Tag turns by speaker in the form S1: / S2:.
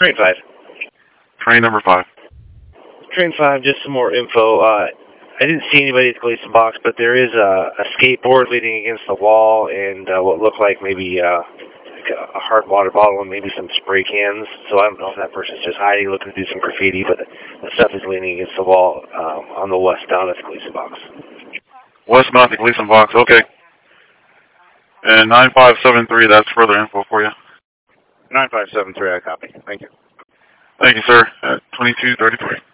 S1: Train 5.
S2: Train number 5.
S1: Train 5, just some more info. I didn't see anybody at the Gleason box, but there is a skateboard leaning against the wall and what looked like maybe like a hard water bottle and maybe some spray cans. So I don't know if that person's just hiding, looking to do some graffiti, but the stuff is leaning against the wall on the westbound at the Gleason box.
S2: Westbound at the Gleason box, okay. And 9573, that's further info for you.
S1: 9573, I copy. Thank you.
S2: Thank you, sir. At 2233.